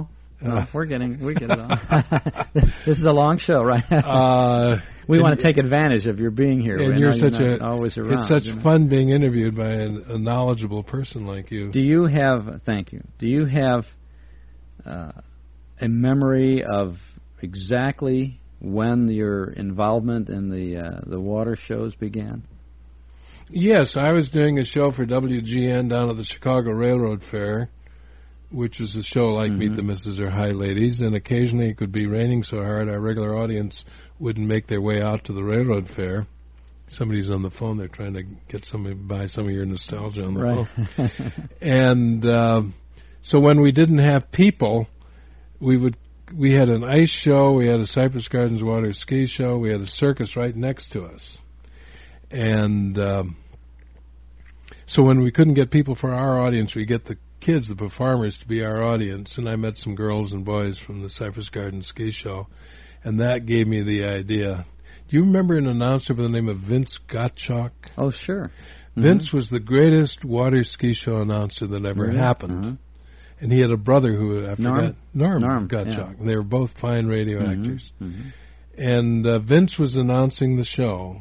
no, uh, we're getting we get it on. This is a long show, right? uh, we want to take advantage of your being here. And you're such you're a always around. It's such you know? fun being interviewed by a, a knowledgeable person like you. Do you have? Thank you. Do you have uh, a memory of exactly when your involvement in the uh, the water shows began? Yes, I was doing a show for W G N down at the Chicago Railroad Fair, which was a show like mm-hmm. Meet the Missus or Hi Ladies, and occasionally it could be raining so hard our regular audience wouldn't make their way out to the Railroad Fair. Somebody's on the phone. They're trying to get somebody buy some of your nostalgia on the right. phone. And uh, so when we didn't have people, we would we had an ice show, we had a Cypress Gardens water ski show, we had a circus right next to us. And um, so when we couldn't get people for our audience, we get the kids, the performers, to be our audience. And I met some girls and boys from the Cypress Gardens ski show, and that gave me the idea. Do you remember an announcer by the name of Vince Gottschalk? Oh, sure. Mm-hmm. Vince was the greatest water ski show announcer that ever really? happened. Uh-huh. And he had a brother who, I Norm? forgot, Norm, Norm Gottschalk. Yeah. And they were both fine radio mm-hmm. actors. Mm-hmm. And uh, Vince was announcing the show.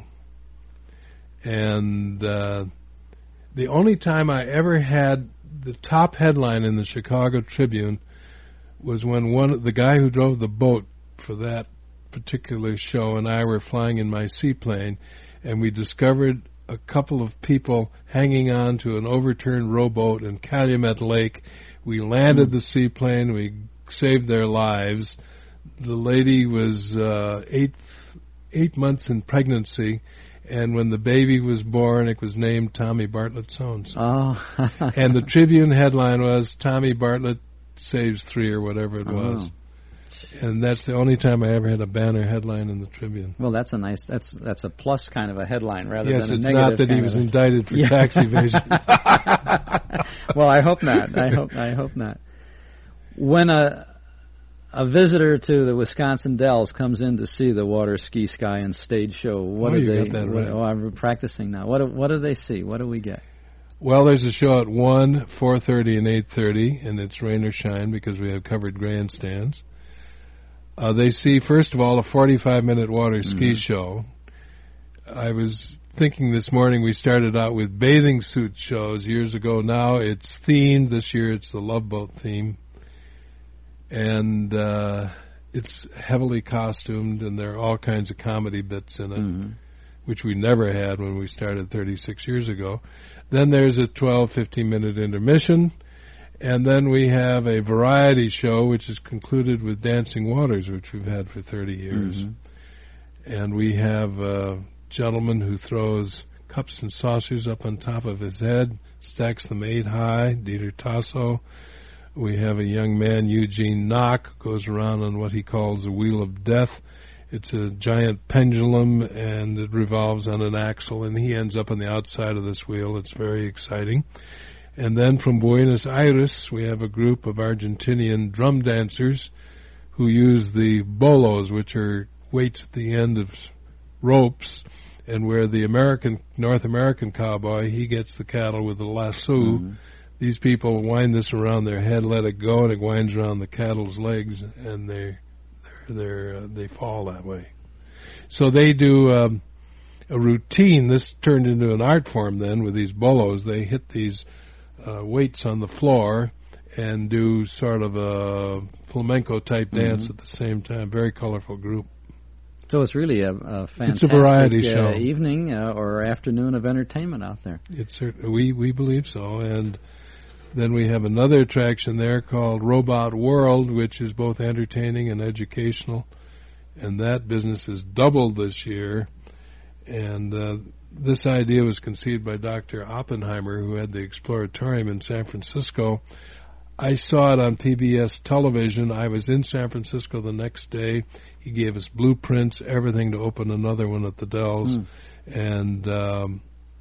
And uh, the only time I ever had the top headline in the Chicago Tribune was when one the guy who drove the boat for that particular show and I were flying in my seaplane, and we discovered a couple of people hanging on to an overturned rowboat in Calumet Lake. We landed mm. the seaplane. We saved their lives. The lady was uh, eight eight months in pregnancy. And when the baby was born, it was named Tommy Bartlett Sones. Oh. And the Tribune headline was Tommy Bartlett saves three or whatever it was. Oh. And that's the only time I ever had a banner headline in the Tribune. Well, that's a nice, that's that's a plus kind of a headline rather yes, than a it's negative. not that he was a, indicted for yeah. tax evasion. Well, I hope not. I hope I hope not. When a a visitor to the Wisconsin Dells comes in to see the water ski sky and stage show, what oh, do you they? got that what, right. oh, I'm practicing now. What do, what do they see? What do we get? Well, there's a show at one, four thirty, and eight thirty, and it's rain or shine because we have covered grandstands. Uh, they see, first of all, a forty-five minute water mm-hmm. ski show. I was thinking this morning we started out with bathing suit shows years ago. Now it's themed. This year it's the Love Boat theme. And uh, it's heavily costumed, and there are all kinds of comedy bits in it, mm-hmm. which we never had when we started thirty-six years ago. Then there's a twelve, fifteen minute intermission, and then we have a variety show, which is concluded with Dancing Waters, which we've had for thirty years. Mm-hmm. And we have a gentleman who throws cups and saucers up on top of his head, stacks them eight high, Dieter Tasso. We have a young man, Eugene Knock, who goes around on what he calls a wheel of death. It's a giant pendulum, and it revolves on an axle, and he ends up on the outside of this wheel. It's very exciting. And then from Buenos Aires, we have a group of Argentinian drum dancers who use the bolos, which are weights at the end of ropes, and where the American, North American cowboy, he gets the cattle with the lasso. Mm-hmm. These people wind this around their head, let it go, and it winds around the cattle's legs, and they they're, they're, uh, they fall that way. So they do um, a routine. This turned into an art form then with these bolos. They hit these uh, weights on the floor and do sort of a flamenco-type mm-hmm. dance at the same time. Very colorful group. So it's really a, a fantastic it's a variety uh, show. evening uh, or afternoon of entertainment out there. It's we we believe so, and then we have another attraction there called Robot World, which is both entertaining and educational, and that business has doubled this year. And uh, this idea was conceived by Doctor Oppenheimer, who had the Exploratorium in San Francisco. I saw it on P B S television. I was in San Francisco the next day. He gave us blueprints, everything to open another one at the Dells. Mm. And um,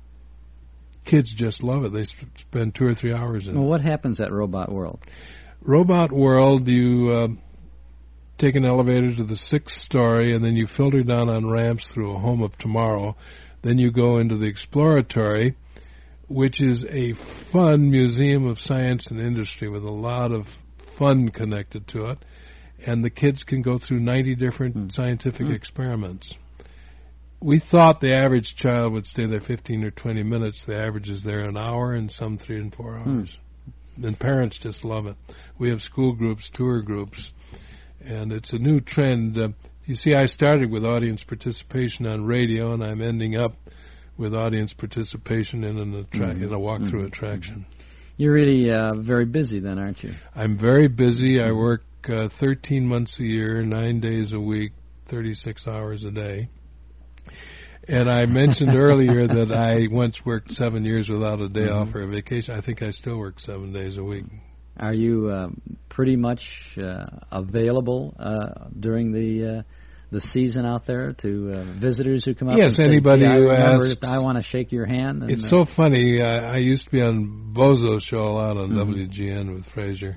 kids just love it. They sp- spend two or three hours in well, it. What happens at Robot World? Robot World, you uh, take an elevator to the sixth story, and then you filter down on ramps through a Home of Tomorrow. Then you go into the Exploratory, which is a fun museum of science and industry with a lot of fun connected to it. and the kids can go through ninety different mm. scientific mm. experiments. We thought the average child would stay there fifteen or twenty minutes. The average is there an hour, and some three and four hours. Mm. And parents just love it. We have school groups, tour groups, and it's a new trend. Uh, you see, I started with audience participation on radio, and I'm ending up with audience participation in an attra- mm-hmm. in a walkthrough mm-hmm. attraction. You're really uh, very busy then, aren't you? I'm very busy. I work uh, thirteen months a year, nine days a week, thirty-six hours a day. And I mentioned earlier that I once worked seven years without a day mm-hmm. off or a vacation. I think I still work seven days a week. Are you uh, pretty much uh, available uh, during the uh, the season out there to uh, visitors who come up? Yes, and anybody say, who asks. I want to shake your hand. And, it's uh, so funny. Uh, I used to be on Bozo's show a lot on mm-hmm. W G N with Fraser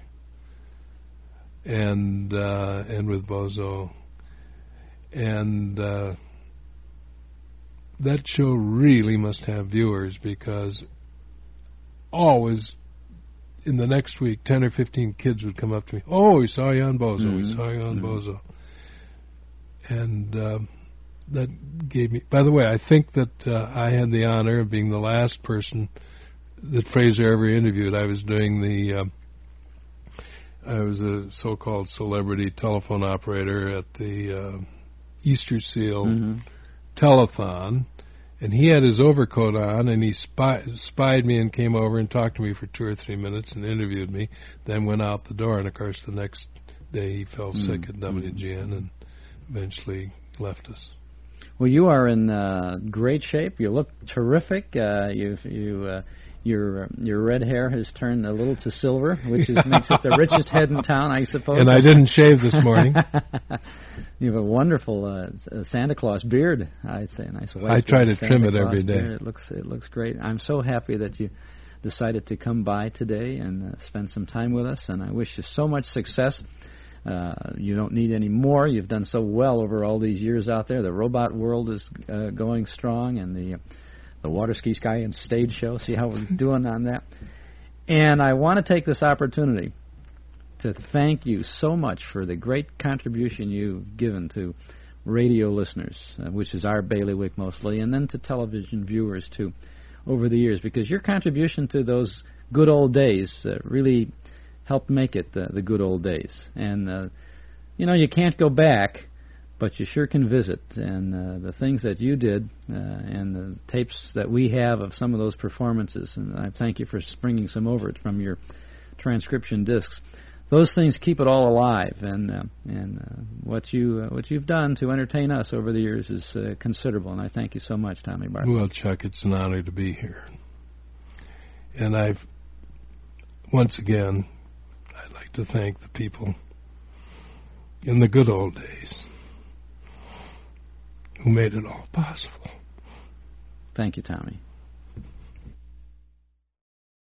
and uh, and with Bozo, and uh, that show really must have viewers, because always in the next week, ten or fifteen kids would come up to me. Oh, we saw you on Bozo. Mm-hmm. We saw you on mm-hmm. Bozo. And uh, that gave me... By the way, I think that uh, I had the honor of being the last person that Fraser ever interviewed. I was doing the... Uh, I was a so-called celebrity telephone operator at the uh, Easter Seal mm-hmm. telethon. And he had his overcoat on, and he spy, spied me and came over and talked to me for two or three minutes and interviewed me, then went out the door. And, of course, the next day he fell mm-hmm. sick at W G N and eventually left us. Well, you are in uh, great shape. You look terrific. Uh, you, you, uh, your your red hair has turned a little to silver, which is, makes it the richest head in town, I suppose. And I didn't shave this morning. You have a wonderful uh, Santa Claus beard, I'd say. A nice white I try to Santa trim it Claus every day. Beard. It looks it looks great. I'm so happy that you decided to come by today and uh, spend some time with us, and I wish you so much success. Uh, you don't need any more. You've done so well over all these years out there. The robot world is uh, going strong, and the uh, the Water Ski Sky and Stage Show. See how we're doing on that. And I want to take this opportunity to thank you so much for the great contribution you've given to radio listeners, uh, which is our bailiwick mostly, and then to television viewers too, over the years, because your contribution to those good old days uh, really helped make it uh, the good old days. And, uh, you know, you can't go back, but you sure can visit. And uh, the things that you did uh, and the tapes that we have of some of those performances, and I thank you for bringing some over from your transcription discs. Those things keep it all alive, and uh, and uh, what you uh, what you've done to entertain us over the years is uh, considerable, and I thank you so much, Tommy Bartlett. Well, Chuck, it's an honor to be here. And I've, once again, I'd like to thank the people in the good old days who made it all possible. Thank you, Tommy.